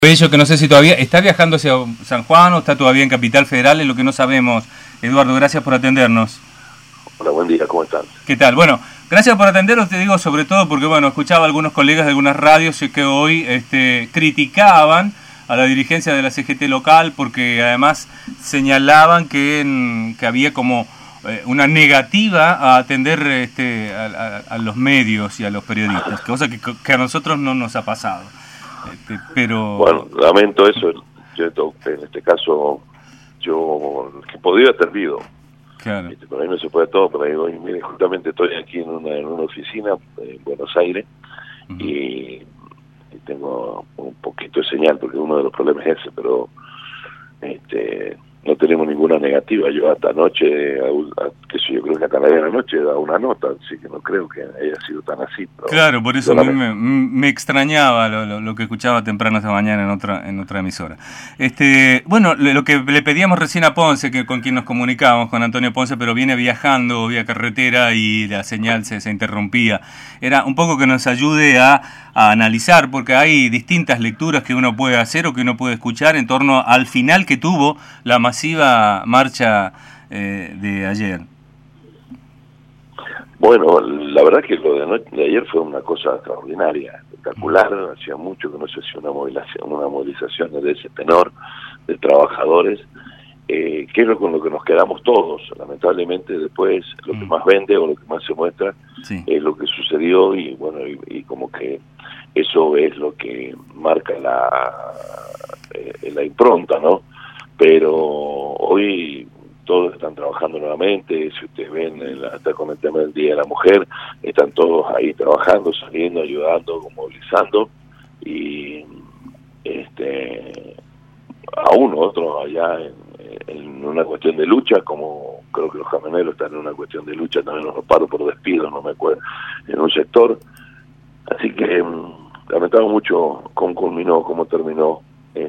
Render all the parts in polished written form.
Bello, que no sé si todavía está viajando hacia San Juan o está todavía en Capital Federal, es lo que no sabemos. Eduardo, gracias por atendernos. Hola, buen día, ¿cómo están? ¿Qué tal? Bueno, gracias por atendernos, te digo sobre todo porque, bueno, escuchaba a algunos colegas de algunas radios que hoy criticaban a la dirigencia de la CGT local porque además señalaban que había como una negativa a atender a los medios y a los periodistas, cosa que a nosotros no nos ha pasado. Pero bueno, lamento eso. Yo en este caso, que podría haber servido. Claro. Por ahí no se puede todo, pero ahí voy, mire, justamente estoy aquí en una oficina en Buenos Aires. Uh-huh. y tengo un poquito de señal porque uno de los problemas es ese, pero no tenemos ninguna negativa. Yo hasta anoche, yo creo que hasta la noche he dado una nota, así que no creo que haya sido tan así. Pero claro, por eso me extrañaba lo que escuchaba temprano esta mañana en otra emisora. Bueno, lo que le pedíamos recién a Ponce, con quien nos comunicábamos, con Antonio Ponce, pero viene viajando vía carretera y la señal se interrumpía, era un poco que nos ayude a analizar, porque hay distintas lecturas que uno puede hacer o que uno puede escuchar en torno al final que tuvo la masiva marcha de ayer. Bueno, la verdad que lo de ayer fue una cosa extraordinaria, espectacular. Hacía mucho que no se hacía una movilización de ese tenor de trabajadores, que es con lo que nos quedamos todos. Lamentablemente después lo que más vende o lo que más se muestra es lo que sucedió, y bueno, y como que eso es lo que marca la impronta, ¿no? Pero hoy todos están trabajando nuevamente. Si ustedes ven hasta con el tema del Día de la Mujer, están todos ahí trabajando, saliendo, ayudando, movilizando, y aún otros allá en una cuestión de lucha, como creo que los camioneros están en una cuestión de lucha también, los paros por despido, no me acuerdo, en un sector. Así que lamentamos mucho cómo culminó, cómo terminó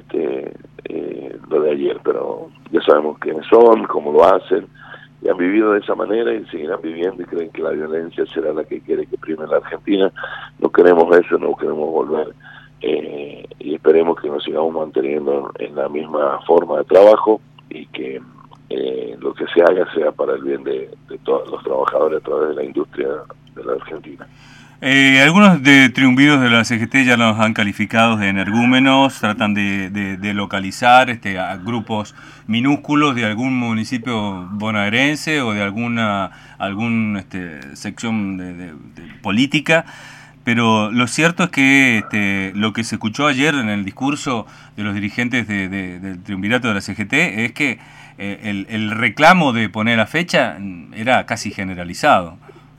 lo de ayer, pero ya sabemos quiénes son, cómo lo hacen, y han vivido de esa manera y seguirán viviendo, y creen que la violencia será la que quiere que prime en la Argentina. No queremos eso, no queremos volver, y esperemos que nos sigamos manteniendo en la misma forma de trabajo, y que lo que se haga sea para el bien de todos los trabajadores a través de la industria de la Argentina. Algunos triunviros de la CGT ya los han calificado de energúmenos, tratan de localizar a grupos minúsculos de algún municipio bonaerense o de alguna sección de política, pero lo cierto es que lo que se escuchó ayer en el discurso de los dirigentes del triunvirato de la CGT es que el reclamo de poner la fecha era casi generalizado.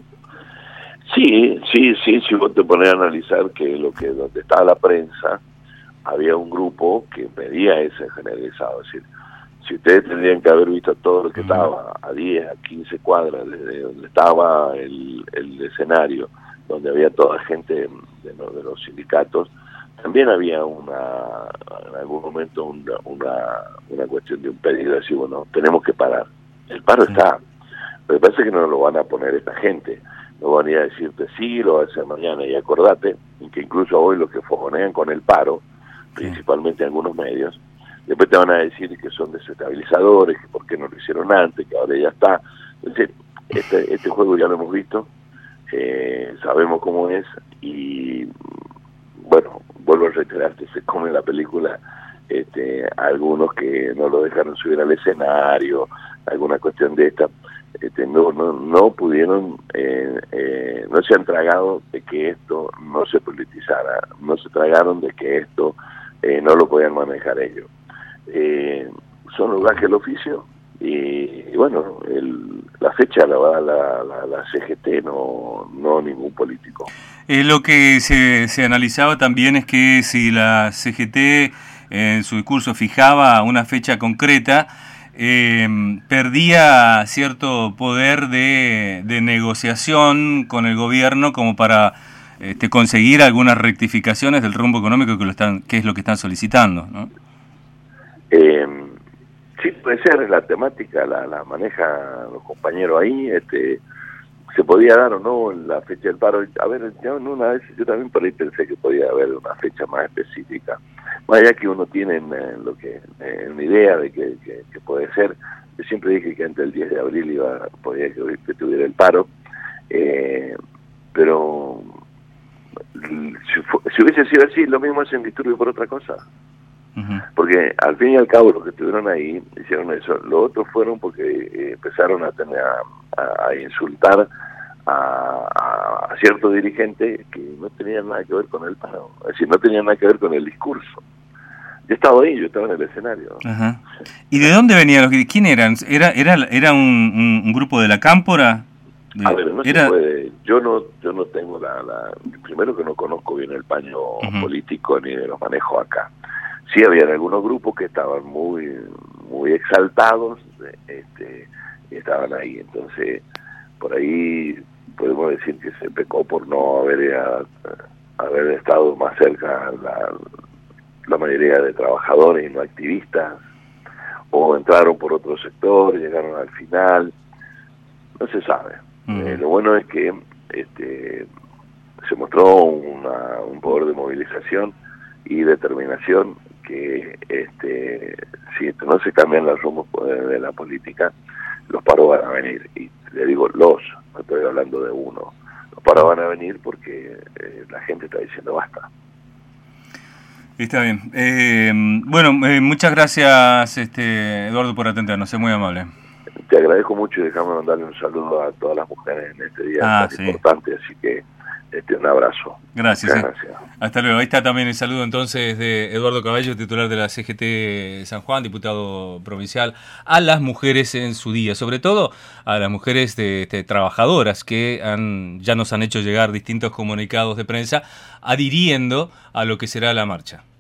Sí, si vos te pones a analizar que donde estaba la prensa, había un grupo que pedía ese generalizado. Es decir, si ustedes tendrían que haber visto todo lo que estaba a 10, a 15 cuadras desde donde estaba el escenario, donde había toda gente de los sindicatos, también había en algún momento una cuestión de un pedido de decir, bueno, tenemos que parar. El paro está, pero parece que no lo van a poner esta gente. No van a ir a decirte sí, lo va a hacer mañana, y acordate que incluso hoy los que fogonean con el paro, principalmente algunos medios, después te van a decir que son desestabilizadores, que por qué no lo hicieron antes, que ahora ya está. Entonces, este juego ya lo hemos visto, sabemos cómo es, y bueno, vuelvo a reiterarte, se come la película algunos que no lo dejaron subir al escenario, alguna cuestión de esta. No pudieron, no se han tragado de que esto no se politizara, no se tragaron de que esto no lo podían manejar ellos. Son los gajes del oficio, y bueno, la fecha la va a la CGT, no ningún político. Lo que se analizaba también es que si la CGT en su discurso fijaba una fecha concreta, perdía cierto poder de negociación con el gobierno como para conseguir algunas rectificaciones del rumbo económico que es lo que están solicitando, ¿no? Sí, puede ser, la temática la maneja los compañeros ahí. se podía dar o no la fecha del paro. A ver, una vez yo también por ahí pensé que podía haber una fecha más específica. Más allá que uno tiene una idea de que puede ser, yo siempre dije que antes del 10 de abril podía que tuviera el paro, pero si hubiese sido así, lo mismo hacen disturbio por otra cosa. Porque al fin y al cabo los que estuvieron ahí hicieron eso. Los otros fueron porque empezaron a insultar a ciertos dirigentes que no tenían nada que ver con el paro, es decir, no tenían nada que ver con el discurso. Yo estaba ahí, yo estaba en el escenario. Ajá. ¿Y de dónde venían los que? ¿Quién eran? ¿Era un grupo de la Cámpora? A ver, no se puede. Yo no tengo primero que no conozco bien el paño político ni de los manejos acá. Sí, había algunos grupos que estaban muy exaltados, y estaban ahí. Entonces, por ahí podemos decir que se pecó por no haber estado más cerca la mayoría de trabajadores y no activistas, o entraron por otro sector, llegaron al final, no se sabe. Lo bueno es que se mostró un poder de movilización y determinación que si no se cambian los rumos de la política, los paros van a venir. Y le digo no estoy hablando de uno. Los paros van a venir porque la gente está diciendo basta. Está bien. Muchas gracias, Eduardo, por atendernos. Es muy amable. Te agradezco mucho y déjame mandarle un saludo a todas las mujeres en este día tan importante, así que un abrazo. Gracias. Gracias. Hasta luego. Ahí está también el saludo entonces de Eduardo Caballo, titular de la CGT San Juan, diputado provincial, a las mujeres en su día, sobre todo a las mujeres trabajadoras que ya nos han hecho llegar distintos comunicados de prensa adhiriendo a lo que será la marcha.